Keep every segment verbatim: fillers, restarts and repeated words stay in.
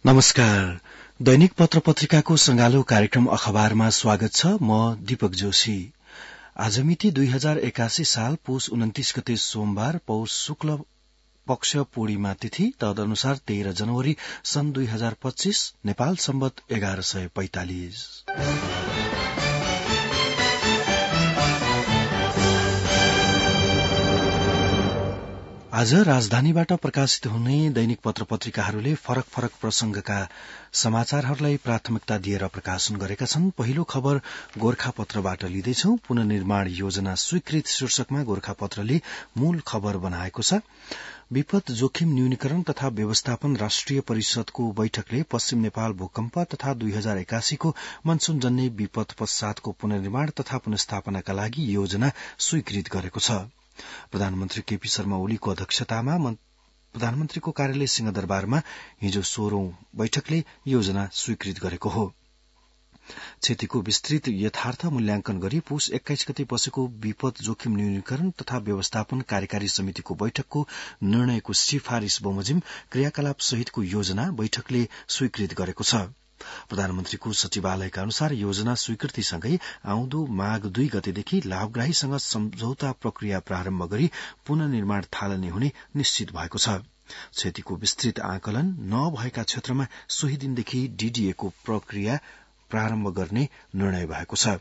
नमस्कार। दैनिक पत्र पत्रिकाको संगालो कार्यक्रम अखबारमा स्वागत छ। म दीपक जोशी। आज मिति दुई हजार एकासी साल पुष उन्तिस गते सोमबार पौष शुक्ल पक्ष पूर्णिमा तिथि तदनुसार तेह्र जनवरी सन् दुई हजार पच्चीस नेपाल सम्वत एघार सय पैंतालिस। आज राजधानीबाट प्रकाशित हुने दैनिक पत्र पत्रिकाहरूले फरक फरक प्रसंगका समाचारहरूलाई प्राथमिकता दिएर प्रकाशन गरेका छन्। पहिलो खबर गोरखापत्रबाट लिँदैछौ। पुनर्निर्माण योजना स्वीकृत शीर्षकमा गोरखापत्रले मूल खबर बनाएको छ। विपद जोखिम न्यूनीकरण तथा व्यवस्थापन राष्ट्रिय परिषदको बैठकले पश्चिम नेपाल भूकम्प तथा दुई हजार एकासीको मनसूनजन्य विपद पश्चातको पुनर्निर्माण तथा पुनर्स्थापनाका लागि योजना स्वीकृत गरेको छ। प्रधानमन्त्री केपी शर्मा ओलीको अध्यक्षतामा प्रधानमन्त्रीको कार्यालय सिंहदरबारमा हिजो सोह्रौं बैठकले योजना स्वीकृत गरेको हो। क्षतिको विस्तृत यथार्थ मूल्याङ्कन गरी पुष एक्काइस गते बसेको विपद जोखिम न्यूनीकरण तथा व्यवस्थापन कार्यकारी समितिको बैठकको निर्णयको सिफारिश बमोजिम क्रियाकलाप सहितको योजना बैठकले स्वीकृत गरेको छ। प्रधानमन्त्रीको सचिवालयका अनुसार योजना स्वीकृतिसँगै आउँदो माघ दुई गतेदेखि लाभग्राहीसँग सम्झौता प्रक्रिया प्रारम्भ गरी पुनर्निर्माण थालनी हुने निश्चित भएको छ। क्षतिको विस्तृत आकलन नभएका क्षेत्रमा सोही दिनदेखि डीडीएको प्रक्रिया प्रारम्भ गर्ने निर्णय भएको छ।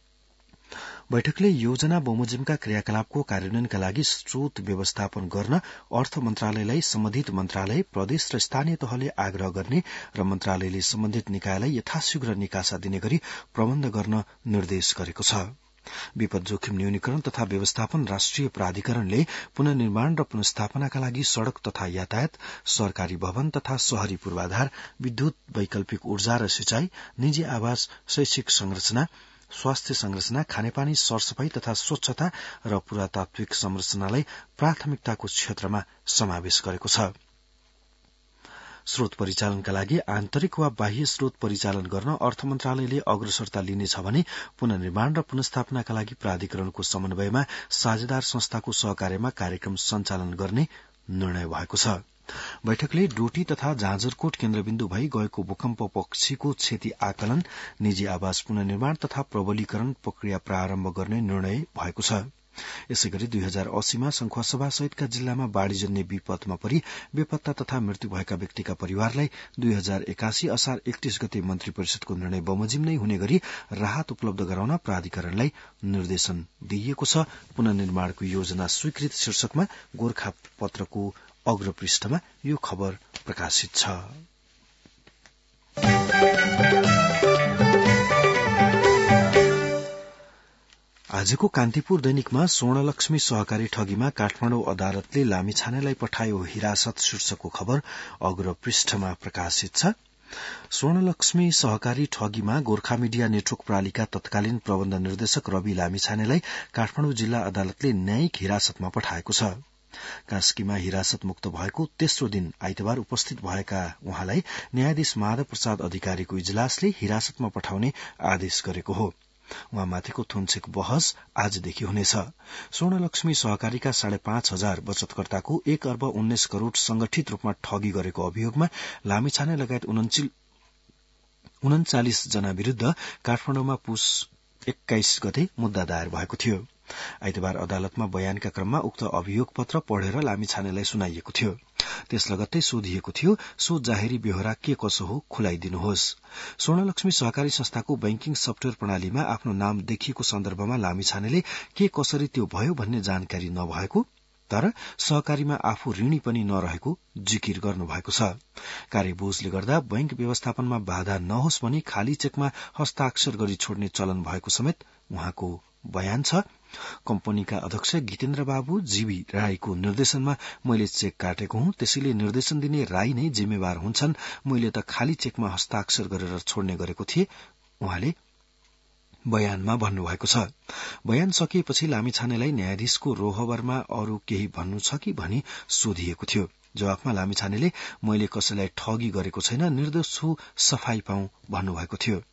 बैठकले योजना बमोजिमका क्रियाकलापको कार्यान्वयनका लागि स्रोत व्यवस्थापन गर्न अर्थ मन्त्रालयलाई सम्बन्धित मन्त्रालय, प्रदेश र स्थानीय तहले आग्रह गर्ने र मन्त्रालयले सम्बन्धित निकायलाई यथाशीघ्र निकासा दिने गरी प्रबन्ध गर्न निर्देश गरेको छ। विपद जोखिम न्यूनीकरण तथा व्यवस्थापन राष्ट्रिय प्राधिकरणले पुनर्निर्माण र पुनर्स्थापनाका लागि सड़क तथा यातायात, सरकारी भवन तथा शहरी पूर्वाधार, विद्युत, वैकल्पिक ऊर्जा र सिंचाई, निजी आवास, शैक्षिक संरचना, स्वास्थ्य संरचना, खानेपानी, सरसफाई तथा स्वच्छता र पुरातात्विक संरचनालाई प्राथमिकताको क्षेत्रमा समावेश गरेको छ। स्रोत परिचालनका लागि आन्तरिक वा बाह्य स्रोत परिचालन गर्न अर्थ मन्त्रालयले अग्रसरता लिनेछ भने पुनर्निर्माण र पुनर्स्थापनाका लागि प्राधिकरणको समन्वयमा साझेदार संस्थाको सहकार्यमा कार्यक्रम सञ्चालन गर्ने निर्णय भएको छ। बैठकले डोटी तथा जाजरकोट केन्द्रबिन्दु भई गएको भूकम्प पछिको क्षति आकलन, निजी आवास पुनर्निर्माण तथा प्रबलीकरण प्रक्रिया प्रारम्भ गर्ने निर्णय भएको छ। यसै गरी दुई हजार अस्सीमा संखुवासभा सहितका जिल्लामा बाढ़ीजन्य विपदमा परि बेपत्ता तथा मृत्यु भएका व्यक्तिका परिवारलाई दुई हजार एकासी असार एकतीस गते मन्त्री परिषदको निर्णय बमोजिम नै हुने गरी राहत उपलब्ध गराउन प्राधिकरणलाई निर्देशन दिइएको छ। पुनर्निर्माणको योजना स्वीकृत शीर्षकमा गोरखापत्रको अग्रपृष्ठमा यो खबर प्रकाशित छ। आजको कान्तिपुर दैनिकमा स्वर्णलक्ष्मी सहकारी ठगीमा काठमाडौँ अदालतले लामिछानेलाई पठायो हिरासत शीर्षकको खबर अग्रपृष्ठमा प्रकाशित छ। स्वर्णलक्ष्मी सहकारी ठगीमा गोर्खा मिडिया नेटवर्क प्रणालीका तत्कालीन प्रबन्ध निर्देशक रवि लामिछानेलाई काठमाडौँ जिल्ला अदालतले न्यायिक हिरासतमा पठाएको छ। कास्कीमा हिरासत मुक्त भएको तेस्रो दिन आइतबार उपस्थित भएका उहाँलाई न्यायाधीश माधव प्रसाद अधिकारीको इजलासले हिरासतमा पठाउने आदेश गरेको हो। उहाँमाथिको थुनछेक बहस आजदेखि हुनेछ। स्वर्णलक्ष्मी सहकारीका साढे पाँच हजार बचतकर्ताको एक अर्ब उन्नाइस करोड़ संगठित रूपमा ठगी गरेको अभियोगमा लामिछाने लगायत उन्चालिस जना विरूद्ध काठमाडौँमा पुष एक्काइस गते मुद्दा दायर भएको थियो। आइतबार अदालतमा बयानका क्रममा उक्त अभियोग पत्र पढ़ेर लामिछानेलाई सुनाइएको थियो। त्यस लगत्तै सोधिएको थियो, सो जाहेरी बेहोरा के कसो हो खुलाइदिनुहोस्। स्वर्णलक्ष्मी सहकारी संस्थाको बैंकिङ सफ्टवेयर प्रणालीमा आफ्नो नाम देखिएको सन्दर्भमा लामिछानेले के कसरी त्यो भयो भन्ने जानकारी नभएको तर सहकारीमा आफू ऋणी पनि नरहेको जिकिर गर्नुभएको छ। कार्यबोझले गर्दा बैंक व्यवस्थापनमा बाधा नहोस् भनी खाली चेकमा हस्ताक्षर गरी छोड्ने चलन भएको समेत उहाँको बयान छ। कम्पनीका अध्यक्ष गीतेन्द्र बाबु जीवी राईको निर्देशनमा मैले चेक काटेको हुँ, त्यसैले निर्देशन दिने राई नै जिम्मेवार हुन्छन्। मैले त खाली चेकमा हस्ताक्षर गरेर छोड्ने गरेको थिए, उहाँले बयानमा भन्नुभएको छ। बयान सकिएपछि लामिछानेलाई न्यायाधीशको रोहबरमा अरू केही भन्नु छ कि भनी सोधिएको थियो। जवाफमा लामिछानेले मैले कसैलाई ठगी गरेको छैन, निर्दोष छु, सफाई पाऊँ भन्नुभएको थियो।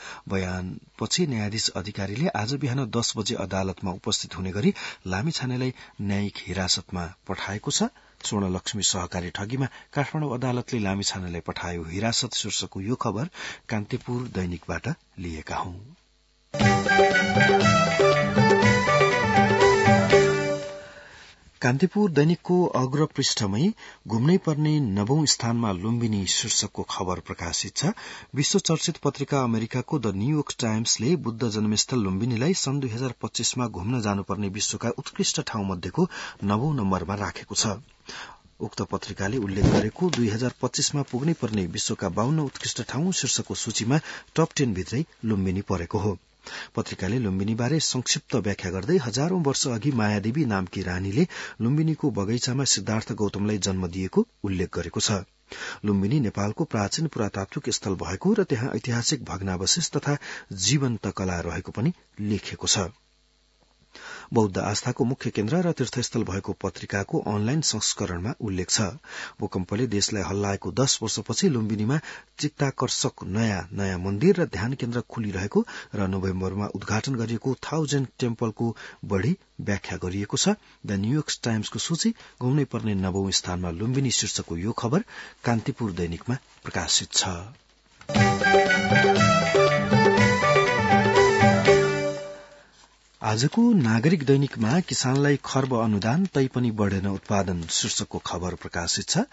बयानपछि न्यायाधीश अधिकारीले आज बिहान दस बजे अदालतमा उपस्थित हुने गरी लामिछानेलाई न्यायिक हिरासतमा पठाएको छ। स्वर्णलक्ष्मी सहकारी ठगीमा काठमाडौँ अदालतले लामिछानेलाई पठायो हिरासत शीर्षकको यो खबर कान्तिपुर दैनिकबाट लिएका हौं। कान्तिपुर दैनिकको अग्र पृष्ठमै घुम्नै पर्ने नवौं स्थानमा लुम्बिनी शीर्षकको खबर प्रकाशित छ। विश्व चर्चित पत्रिका अमेरिकाको द न्यूयोर्क टाइम्सले बुद्ध जन्मस्थल लुम्बिनीलाई सन् दुई हजार पच्चीसमा घुम्न जानुपर्ने विश्वका उत्कृष्ट ठाउँ मध्येको नवौं नम्बरमा राखेको छ। उक्त पत्रिकाले उल्लेख गरेको दुई हजार पच्चीसमा पुग्नै पर्ने विश्वका बाहन्न उत्कृष्ट ठाउँ शीर्षकको सूचीमा टप टेन भित्रै लुम्बिनी परेको हो। पत्रिकाले लुम्बिनीबारे संक्षिप्त व्याख्या गर्दै हजारौं वर्ष अघि मायादेवी नामकी रानीले लुम्बिनीको बगैंचामा सिद्धार्थ गौतमलाई जन्म दिएको उल्लेख गरेको छ। लुम्बिनी नेपालको प्राचीन पुरातात्विक स्थल भएको र त्यहाँ ऐतिहासिक भग्नावशेष तथा जीवन्त कला रहेको पनि लेखिएको छ। बौद्ध आस्थाको मुख्य केन्द्र र तीर्थस्थल भएको पत्रिकाको अनलाइन संस्करणमा उल्लेख छ। भूकम्पले देशलाई हल्लाएको दश वर्षपछि लुम्बिनीमा चित्ताकर्षक नयाँ नयाँ मन्दिर र ध्यान केन्द्र खुलिरहेको र नोभेम्बरमा उद्घाटन गरिएको थाउजेण्ड टेम्पलको बढ़ी व्याख्या गरिएको छ। द न्यूयोर्क टाइम्सको सूची घुम्नै पर्ने नवौं स्थानमा लुम्बिनी शीर्षकको यो खबर कान्तिपुर दैनिकमा प्रकाशित छ। आजको नागरिक दैनिकमा किसानलाई खर्ब अनुदान तैपनि बढ़ेन उत्पादन शीर्षकको खबर प्रकाशित छ।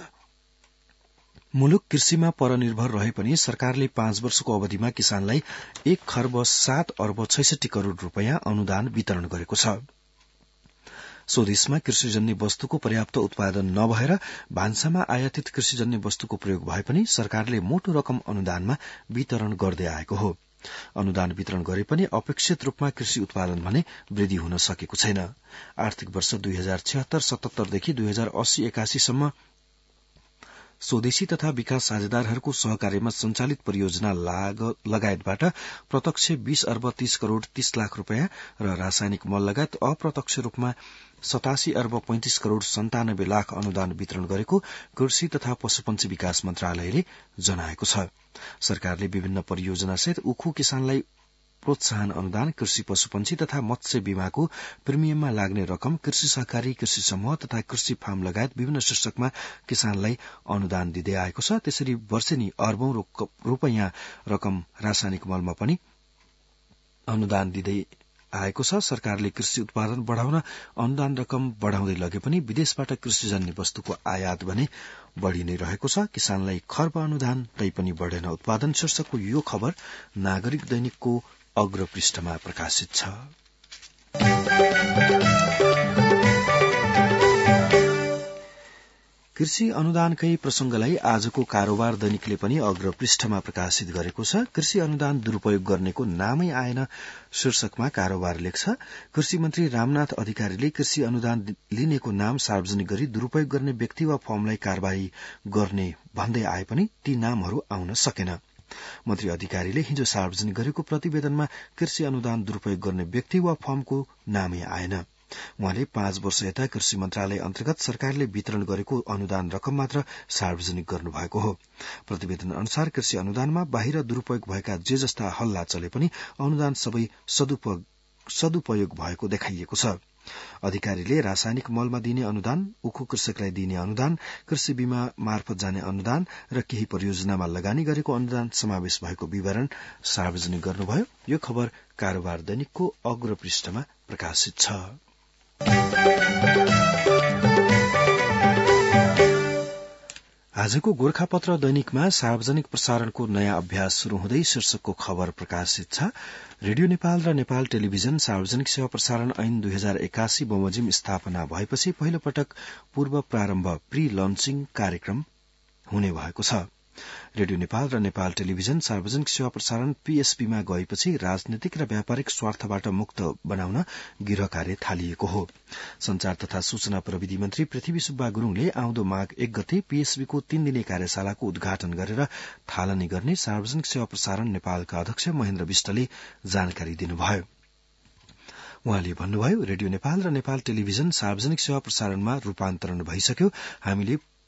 मुलुक कृषिमा परनिर्भर रहे पनि सरकारले पाँच वर्षको अवधिमा किसानलाई एक खर्ब सात अर्ब छैसठी करोड़ रूपियाँ अनुदान वितरण गरेको छ। स्वदेशमा कृषिजन्य वस्तुको पर्याप्त उत्पादन नभएर भान्सामा आयातित कृषिजन्य वस्तुको प्रयोग भए पनि सरकारले मोटो रकम अनुदानमा वितरण गर्दै आएको हो। अनुदान वितरण गरे पनि अपेक्षित रूपमा कृषि उत्पादन भने वृद्धि हुन सकेको छैन। आर्थिक वर्ष दुई हजार छिहत्तर सतहत्तरदेखि दुई हजार अस्सी एकासीसम्म स्वदेशी तथा विकास साझेदारहरूको सहकार्यमा संचालित परियोजना लगायतबाट प्रत्यक्ष बीस अर्ब तीस करोड़ तीस लाख रूपियाँ र रासायनिक मल लगायत अप्रत्यक्ष रूपमा सतासी अर्ब पैंतिस करोड़ सन्तानब्बे लाख अनुदान वितरण गरेको कृषि तथा पशुपन्छी विकास मन्त्रालयले जनाएको छ। सरकारले विभिन्न परियोजनासहित उखु किसानलाई प्रोत्साहन अनुदान, कृषि पशुपन्छी तथा मत्स्य बीमाको प्रिमियममा लाग्ने रकम, कृषि सहकारी, कृषि समूह तथा कृषि फार्म लगायत विभिन्न शीर्षकमा किसानलाई अनुदान दिँदै आएको छ। त्यसरी वर्षेनी अर्बौं रूपियाँ रकम रासायनिक मलमा पनि अनुदान दिँदै आएको छ। सरकारले कृषि उत्पादन बढ़ाउन अनुदान रकम बढ़ाउँदै लगे पनि विदेशबाट कृषिजन्य वस्तुको आयात भने बढ़ी नै रहेको छ। किसानलाई खर्ब अनुदान तैपनि बढ़ेन उत्पादन शीर्षकको यो खबर नागरिक दैनिकको अग्र पृष्ठमा प्रकाशित छ। कृषि अनुदानकै प्रसंगलाई आजको कारोबार दैनिकले पनि अग्र पृष्ठमा प्रकाशित गरेको छ। कृषि अनुदान दुरूपयोग गर्नेको नामै आएन शीर्षकमा कारोबार लेख्छ। कृषि मन्त्री रामनाथ अधिकारीले कृषि अनुदान लिनेको नाम सार्वजनिक गरी दुरूपयोग गर्ने व्यक्ति वा फर्मलाई कार्यवाही गर्ने भन्दै आए पनि ती नामहरू आउन सकेन। मन्त्री अधिकारीले हिजो सार्वजनिक गरेको प्रतिवेदनमा कृषि अनुदान दुरूपयोग गर्ने व्यक्ति वा फर्मको नामै आएन। उहाँले पाँच वर्ष यता कृषि मन्त्रालय अन्तर्गत सरकारले वितरण गरेको अनुदान रकम मात्र सार्वजनिक गर्नुभएको हो। प्रतिवेदन अनुसार कृषि अनुदानमा बाहिर दुरूपयोग भएका जे जस्ता हल्ला चले पनि अनुदान सबै सदुपयोग भएको देखाइएको छ। अधिकारीले रासायनिक मलमा दिने अनुदान, उखु कृषकलाई दिने अनुदान, कृषि बीमा मार्फत जाने अनुदान र केही परियोजनामा लगानी गरेको अनुदान समावेश भएको विवरण सार्वजनिक गर्नुभयो। यो खबर कारोबार दैनिकको अग्र पृष्ठमा प्रकाशित छ। आजको गोर्खापत्र दैनिकमा सार्वजनिक प्रसारणको नयाँ अभ्यास शुरू हुँदै शीर्षकको खबर प्रकाशित छ। रेडियो नेपाल र नेपाल टेलिभिजन सार्वजनिक सेवा प्रसारण ऐन दुई हजार एकासी बमोजिम स्थापना भएपछि पहिलो पटक पूर्व प्रारम्भ प्री लन्चिङ कार्यक्रम हुने भएको छ। रेडियो नेपाल र नेपाल टेलिभिजन सार्वजनिक सेवा प्रसारण पीएसपीमा गएपछि राजनीतिक र व्यापारिक स्वार्थबाट मुक्त बनाउन गृह कार्य थालिएको हो। संचार तथा सूचना प्रविधि मन्त्री पृथ्वी सुब्बा गुरूङले आउँदो माघ एक गते पीएसबीको तीन दिने कार्यशालाको उद्घाटन गरेर थालनी गर्ने सार्वजनिक सेवा प्रसारण नेपालका अध्यक्ष महेन्द्र विष्टले जानकारी दिनुभयो। उहाँले भन्नुभयो, रेडियो नेपाल र नेपाल टेलिभिजन सार्वजनिक सेवा प्रसारणमा रूपान्तरण भइसक्यो। हामीले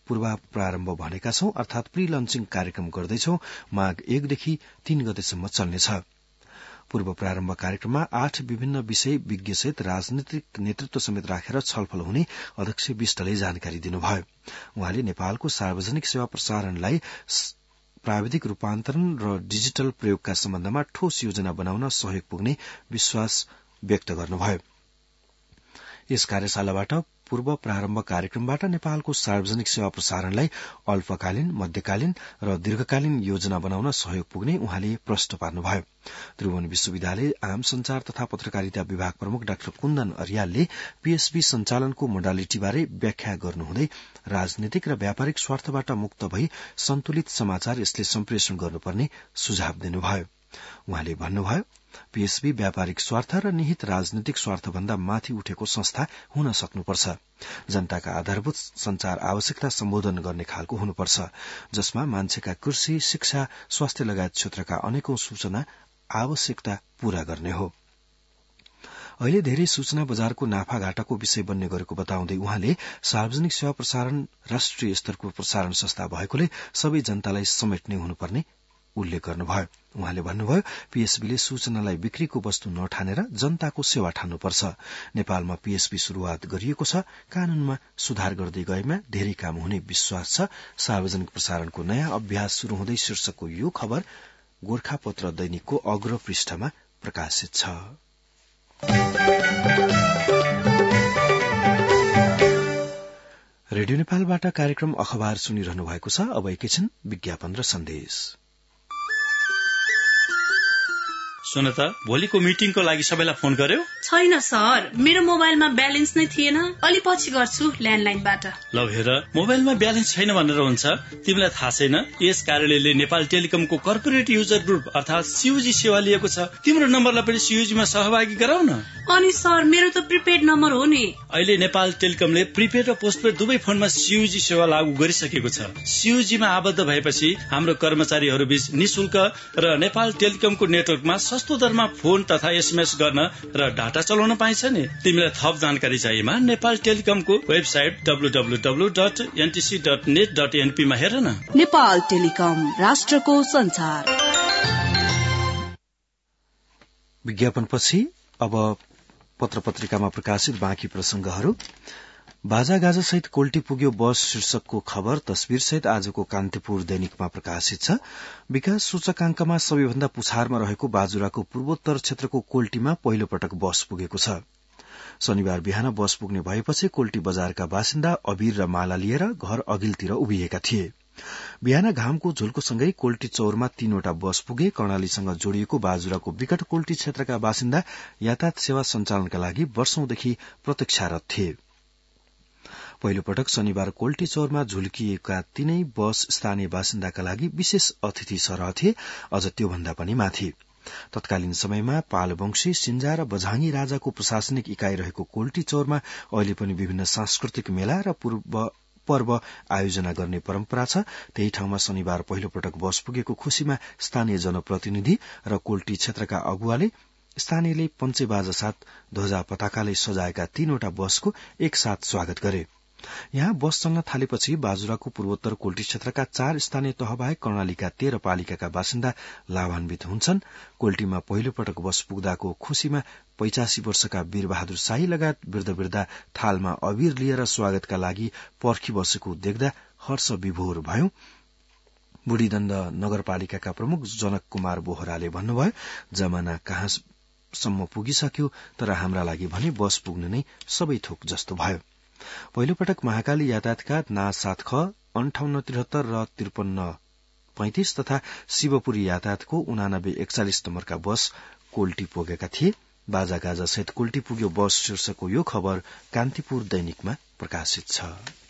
पूर्व प्रारम्भ भनेका छौं, अर्थात प्री लन्चिङ कार्यक्रम गर्दैछौं। माघ एकदेखि तीन गतेसम्म चल्नेछ। पूर्व प्रारम्भ कार्यक्रममा आठ विभिन्न विषय विज्ञसहित राजनीतिक नेतृत्व समेत राखेर छलफल हुने अध्यक्ष विष्टले जानकारी दिनुभयो। उहाँले नेपालको सार्वजनिक सेवा प्रसारणलाई प्राविधिक रूपान्तरण र डिजिटल प्रयोगका सम्बन्धमा ठोस योजना बनाउन सहयोग पुग्ने विश्वास व्यक्त गर्नुभयो। यस कार्यशालाबाट पूर्व प्रारम्भ कार्यक्रमबाट नेपालको सार्वजनिक सेवा प्रसारणलाई अल्पकालीन, मध्यकालीन र दीर्घकालीन योजना बनाउन सहयोग पुग्ने उहाँले प्रश्न पार्नुभयो। त्रिभुवन विश्वविद्यालय आम संचार तथा पत्रकारिता विभाग प्रमुख डाक्टर कुन्दन अर्यालले पीएसबी सञ्चालनको मोडालिटीबारे व्याख्या गर्नुहुँदै राजनीतिक र व्यापारिक स्वार्थबाट मुक्त भई सन्तुलित समाचार यसले सम्प्रेषण गर्नुपर्ने सुझाव दिनुभयो। उहाँले भन्नुभयो, पीएसबी व्यापारिक स्वार्थ र निहित राजनीतिक स्वार्थभन्दा माथि उठेको संस्था हुन सक्नुपर्छ। जनताका आधारभूत संचार आवश्यकता सम्बोधन गर्ने खालको हुनुपर्छ, जसमा मान्छेका कृषि, शिक्षा, स्वास्थ्य लगायत क्षेत्रका अनेकौं सूचना आवश्यकता पूरा गर्ने हो। अहिले धेरै सूचना बजारको नाफाघाटाको विषय बन्ने गरेको बताउँदै उहाँले सार्वजनिक सेवा प्रसारण राष्ट्रिय स्तरको प्रसारण संस्था भएकोले सबै जनतालाई समेट्ने हुनुपर्ने उल्लेख गर्नुभयो। उहाँले भन्नुभयो, पीएसबीले सूचनालाई बिक्रीको वस्तु नठानेर जनताको सेवा ठान्नुपर्छ। नेपालमा पीएसबी शुरूआत गरिएको छ, कानूनमा सुधार गर्दै गएमा धेरै काम हुने विश्वास छ। सार्वजनिक प्रसारणको नयाँ अभ्यास शुरू हुँदै शीर्षकको यो खबर गोरखापत्र दैनिकको अग्र पृष्ठमा प्रकाशित छ। रेडियो नेपालबाट कार्यक्रम अखबार सुनिरहनु भएको छ। अब एकैछिन विज्ञापन र सन्देश। सुन त, भोलिको मिटिङको लागि सबैलाई फोन गर्यो? छैन सर, मेरो मोबाइलमा ब्यालेन्स नै थिएन। अलि पछि गर्छु ल्यान्डलाइनबाट। ल हेर, मोबाइलमा ब्यालेन्स छैन भनेर हुन्छ? तिमीलाई थाहा छैन यस कार्यालयले नेपाल टेलिकमको कर्पोरेट युजर ग्रुप अर्थात सीयूजी सेवा लिएको छ। तिम्रो नम्बरलाई पनि सीयूजीमा सहभागी गराउन। अनि सर, मेरो त प्रिपेड नम्बर हो नि। अहिले नेपाल टेलिकमले प्रिपेड र पोस्टपेड दुवै फोनमा सीयूजी सेवा लागू गरिसकेको छ। सीयूजीमा आबद्ध भएपछि हाम्रो कर्मचारीहरू बीच निशुल्क र नेपाल टेलिकमको नेटवर्कमा सस्तो दरमा फोन तथा एसएमएस गर्न र डाटा चलाउन पाइन्छ नि। तिमीलाई थप जानकारी चाहिएमा नेपाल टेलिकमको website W W W dot NTC dot net dot NP मा हेर न। नेपाल टेलिकम, राष्ट्रको संचार। विज्ञापनपछि अब पत्र पत्रिकामा प्रकाशित बाँकी प्रसंगहरू। बाजागाजा सहित कोल्टी पुग्यो बस शीर्षकको खबर तस्विर सहित आजको कान्तिपुर दैनिकमा प्रकाशित छ। विकास सूचकांकमा सबैभन्दा पुछारमा रहेको बाजुराको पूर्वोत्तर क्षेत्रको कोल्टीमा पहिलो पटक बस पुगेको छ। शनिबार बिहान बस पुग्ने भएपछि कोल्टी बजारका बासिन्दा अबीर र माला लिएर घर अघिल्तिर उभिएका थिए। बिहान घामको झुल्कोसँगै कोल्टी चौरमा तीनवटा बस पुगे। कर्णालीसँग जोडिएको बाजुराको विकट कोल्टी क्षेत्रका बासिन्दा यातायात सेवा सञ्चालनका लागि वर्षौंदेखि प्रतीक्षारत थिए। पहिलो पटक शनिबार कोल्टी चौरमा झुल्किएका तीनै बस स्थानीय बासिन्दाका लागि विशेष अतिथि सरह थिए, अझ त्योभन्दा पनि माथि। तत्कालीन समयमा पालवंशी, सिन्जा र बझाङ्गी राजाको प्रशासनिक इकाई रहेको कोल्टी चौरमा अहिले पनि विभिन्न सांस्कृतिक मेला र पूर्व पर्व आयोजना गर्ने परम्परा छ। त्यही ठाउँमा शनिबार पहिलो पटक बस पुगेको खुशीमा स्थानीय जनप्रतिनिधि र कोल्टी क्षेत्रका अगुवाले स्थानीयले पञ्चेबाजा साथ ध्वजा पताकाले सजाएका तीनवटा बसको एकसाथ स्वागत गरे। यहाँ बस चल्न थालेपछि बाजुराको पूर्वोत्तर कोल्टी क्षेत्रका चार स्थानीय तह बाहेक कर्णालीका तेह्र पालिकाका बासिन्दा लाभान्वित हुन्छन्। कोल्टीमा पहिलो पटक बस पुग्दाको खुशीमा पचासी वर्षका वीरबहादुर शाही लगायत वृद्ध वृद्धा थालमा अबीर लिएर स्वागतका लागि पर्खी बसेको देख्दा हर्ष विभोर भयो। बुढीदण्ड नगरपालिकाका प्रमुख जनक कुमार बोहराले भन्नुभयो, जमाना कहाँसम्म पुगिसक्यो, तर हाम्रा लागि भने बस पुग्नु नै सबै थोक जस्तो भयो। पहिलो पटक महाकाली यातायातका ना सात ख अन्ठाउन्न त्रिहत्तर र त्रिपन्न पैंतिस तथा शिवपुरी यातायातको उनानब्बे एकचालिस नम्बरका बस कोल्टी पुगेका थिए। बाजागाजा सहित कोल्टी पुग्यो बस शीर्षकको यो खबर कान्तिपुर दैनिकमा प्रकाशित छ।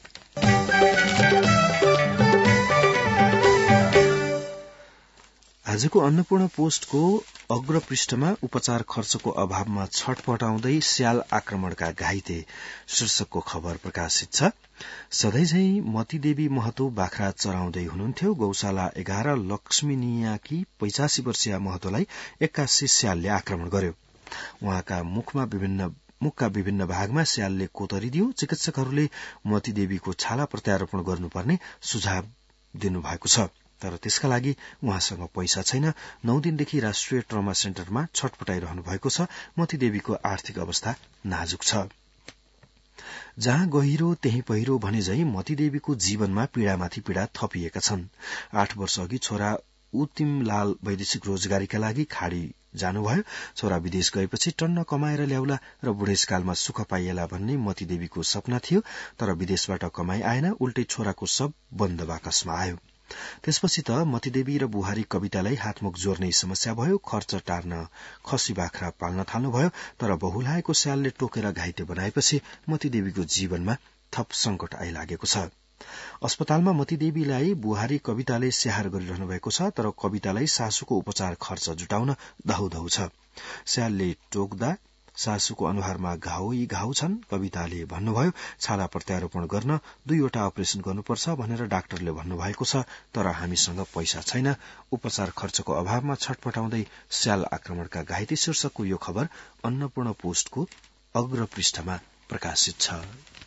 आजको अन्नपूर्ण पोस्टको अग्र पृष्ठमा उपचार खर्चको अभावमा छटपटाउँदै स्याल आक्रमणका घाइते शीर्षकको खबर प्रकाशित छ। सधैँझै मतीदेवी महतो बाख्रा चराउँदै हुनुहुन्थ्यो। गौशाला एघार लक्ष्मीनियाकी पचासी वर्षीय महतोलाई एक्कासी स्यालले आक्रमण गर्यो। उहाँका मुखमा विभिन्न मुखका विभिन्न भागमा स्यालले कोतरिदियो। चिकित्सकहरूले मतीदेवीको छाला प्रत्यारोपण गर्नुपर्ने सुझाव दिनुभएको छ, तर त्यसका लागि उहाँसँग पैसा छैन। नौ दिनदेखि राष्ट्रिय ट्रमा सेन्टरमा छटपटाइरहनु भएको छ। मतीदेवीको आर्थिक अवस्था नाजुक छ। जहाँ गहिरो त्यही पहिरो भने झै मतीदेवीको जीवनमा पीड़ामाथि पीड़ा थपिएका छन्। आठ वर्ष अघि छोरा उतिमलाल वैदेशिक रोजगारीका लागि खाड़ी जानुभयो। छोरा विदेश गएपछि टन्न कमाएर ल्याउला र बुढेसकालमा सुख पाइएला भन्ने मतीदेवीको सपना थियो, तर विदेशबाट कमाई आएन, उल्टै छोराको सब बन्द बाकसमा आयो। त्यसपछि त मतीदेवी र बुहारी कवितालाई हातमुख जोर्ने समस्या भयो। खर्च टार्न खसी बाख्रा पाल्न थाल्नुभयो, तर बहुलाएको स्यालले टोकेर घाइते बनाएपछि मतीदेवीको जीवनमा थप संकट आइलागेको छ। अस्पतालमा मतीदेवीलाई बुहारी कविताले स्याहार गरिरहनु भएको छ, तर कवितालाई सासूको उपचार खर्च जुटाउन धौधौ छ। स्यालले टोक्दा सासूको अनुहारमा घाउै घाउ छन्। कविताले भन्नुभयो छाला प्रत्यारोपण गर्न दुईवटा अपरेशन गर्नुपर्छ भनेर डाक्टरले भन्नुभएको छ, तर हामीसँग पैसा छैन। उपचार खर्चको अभावमा छटपटाउँदै स्याल आक्रमणका घाइते शीर्षकको यो खबर अन्नपूर्ण पोस्टको अग्र पृष्ठमा प्रकाशित छ।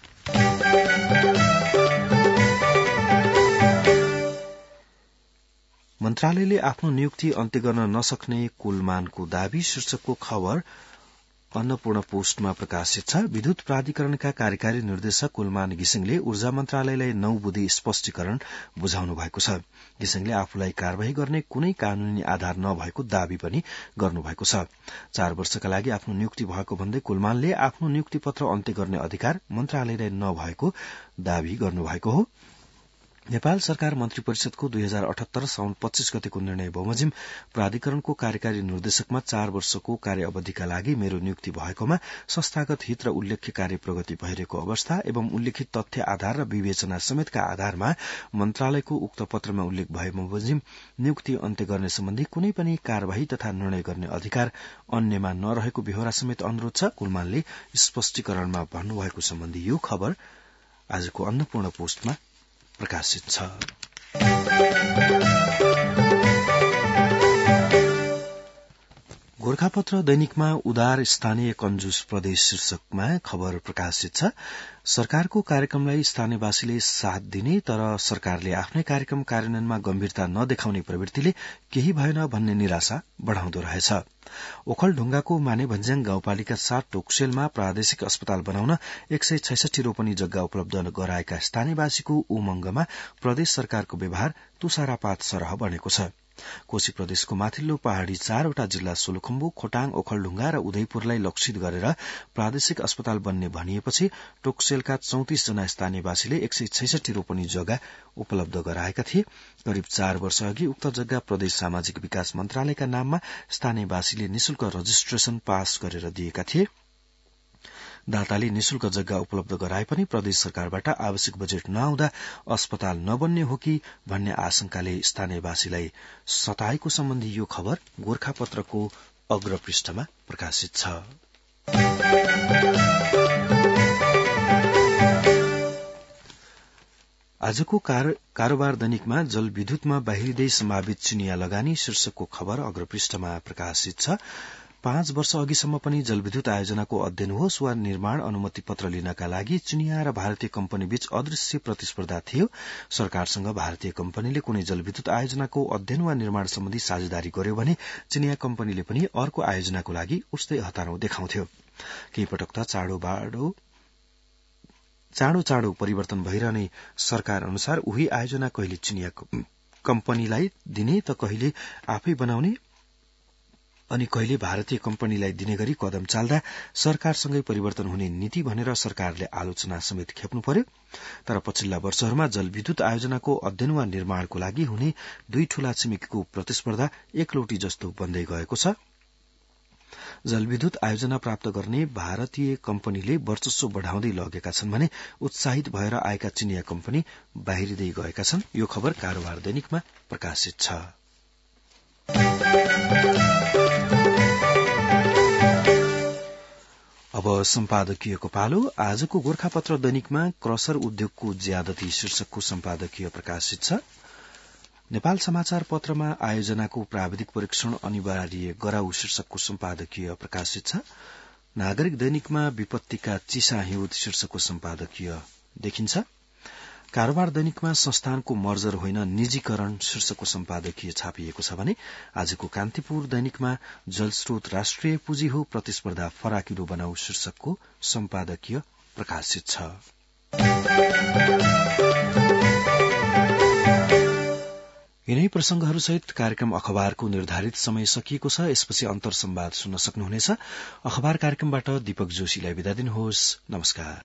मन्त्रालयले आफ्नो नियुक्ति अन्त्य गर्न नसक्ने कुलमानको दावी शीर्षकको खबर अन्नपूर्ण पोस्टमा प्रकाशित छ। विद्युत प्राधिकरणका कार्यकारी निर्देशक कुलमान घिसिङले ऊर्जा मन्त्रालयलाई नौ बुँदे स्पष्टीकरण बुझाउनु भएको छ। घिसिङले आफूलाई कार्यवाही गर्ने कुनै कानूनी आधार नभएको दावी पनि गर्नुभएको छ। चार वर्षका लागि आफ्नो नियुक्ति भएको भन्दै कुलमानले आफ्नो नियुक्ति पत्र अन्त्य गर्ने अधिकार मन्त्रालयलाई नभएको दावी गर्नुभएको हो। नेपाल सरकार मन्त्री परिषदको दुई हजार अठहत्तर साउन पच्चीस गतेको निर्णय बमोजिम प्राधिकरणको कार्यकारी निर्देशकमा चार वर्षको कार्य अवधिका लागि मेरो नियुक्ति भएकोमा संस्थागत हित र उल्लेख्य कार्य प्रगति भइरहेको अवस्था एवं उल्लेखित तथ्य आधार र विवेचना समेतका आधारमा मन्त्रालयको उक्त पत्रमा उल्लेख भए बमोजिम नियुक्ति अन्त्य गर्ने सम्बन्धी कुनै पनि कार्यवाही तथा निर्णय गर्ने अधिकार अन्यमा नरहेको बेहोरा समेत अनुरोध छ। कुलमानले स्पष्टीकरणमा भन्नुभएको सम्बन्धी यो खबर आजको अन्नपूर्ण पोस्टमा प्रकाशित छ। गोरखापत्र दैनिकमा उदार स्थानीय कन्जुस प्रदेश शीर्षकमा खबर प्रकाशित छ। सरकारको कार्यक्रमलाई स्थानीयवासीले साथ दिने तर सरकारले आफ्नै कार्यक्रम कार्यान्वयनमा गम्भीरता नदेखाउने प्रवृत्तिले केही भएन भन्ने निराशा बढ़ाउँदो रहेछ। ओखलढुंगाको मानेभन्ज्याङ गाउँपालिका सात टोकसेलमा प्रादेशिक अस्पताल बनाउन एक सय छैसठी रोपनी जग्गा उपलब्ध गराएका स्थानीयवासीको उमंगमा प्रदेश सरकारको व्यवहार तुषारापात सरह बनेको छ। कोशी प्रदेशको माथिल्लो पहाड़ी चारवटा जिल्ला सोलुखुम्बु, खोटाङ, ओखलढुंगा र उदयपुरलाई लक्षित गरेर प्रादेशिक अस्पताल बन्ने भनिएपछि टोकसेलका चौतिस जना स्थानीयवासीले एक सय छैसठी रोपनी जग्गा उपलब्ध गराएका थिए। करिब चार वर्ष अघि उक्त जग्गा प्रदेश सामाजिक विकास मन्त्रालयका नाममा स्थानीयवासीले निशुल्क रजिस्ट्रेशन पास गरेर दिएका थिए। दाताले निशुल्क जग्गा उपलब्ध गराए पनि प्रदेश सरकारबाट आवश्यक बजेट नआउँदा अस्पताल नबन्ने हो कि भन्ने आशंकाले स्थानीयवासीलाई सताएको सम्बन्धी यो खबर गोरखापत्रको अग्र पृष्ठमा प्रकाशित छ। आजको कारोबार दैनिकमा जलविद्युतमा बाहिरिँदै सम्भावित चिनिया लगानी शीर्षकको खबर अग्र पृष्ठमा प्रकाशित छ। पाँच वर्ष अघिसम्म पनि जलविद्युत आयोजनाको अध्ययन होस् वा निर्माण अनुमति पत्र लिनका लागि चिनिया र भारतीय कम्पनी बीच अदृश्य प्रतिस्पर्धा थियो। सरकारसँग भारतीय कम्पनीले कुनै जलविद्युत आयोजनाको अध्ययन वा निर्माण सम्बन्धी साझेदारी गर्यो भने चिनिया कम्पनीले पनि अर्को आयोजनाको लागि उस्तै हतारो देखाउँथ्यो। केही पटक त चाँडो बाडो चाँडो चाँडो परिवर्तन भइरहने सरकार अनुसार उही आयोजना कहिले चिनिया कम्पनीलाई दिने त कहिले आफै बनाउने अनि कहिले भारतीय कम्पनीलाई दिने गरी कदम चाल्दा सरकारसँगै परिवर्तन हुने नीति भनेर सरकारले आलोचना समेत खेप्नु पर्यो। तर पछिल्ला वर्षहरूमा जलविद्युत आयोजनाको अध्ययन वा निर्माणको लागि हुने दुई ठूला छिमेकीको प्रतिस्पर्धा एकलौटी जस्तो बन्दै गएको छ। जलविद्युत आयोजना प्राप्त गर्ने भारतीय कम्पनीले वर्चस्व बढ़ाउँदै लगेका छन् भने उत्साहित भएर आएका चिनिया कम्पनी बाहिरिँदै गएका छन्। यो खबर कारोबार दैनिकमा प्रकाशित छ। अब सम्पादकीयको पालो। आजको गोरखापत्र दैनिकमा क्रसर उद्योगको ज्यादती शीर्षकको सम्पादकीय प्रकाशित छ। नेपाल समाचार पत्रमा आयोजनाको प्राविधिक परीक्षण अनिवार्य गराउ शीर्षकको सम्पादकीय प्रकाशित छ। नागरिक दैनिकमा विपत्तिका चिसा हिउँद शीर्षकको सम्पादकीय देखिन्छ। कारोबार दैनिकमा संस्थानको मर्जर होइन निजीकरण शीर्षकको सम्पादकीय छापिएको छ भने आजको कान्तिपुर दैनिकमा जलस्रोत राष्ट्रिय पुँजी हो, प्रतिस्पर्धा फराकिलो बनाऊ शीर्षकको सम्पादकीय प्रकाशित छ। यिनै प्रसंगहरूसहित कार्यक्रम अखबारको निर्धारित समय सकिएको छ। यसपछि अन्तर संवाद सुन्न सक्नुहुनेछ। अखबार कार्यक्रमबाट दीपक जोशीलाई विदा दिनुहोस्। नमस्कार।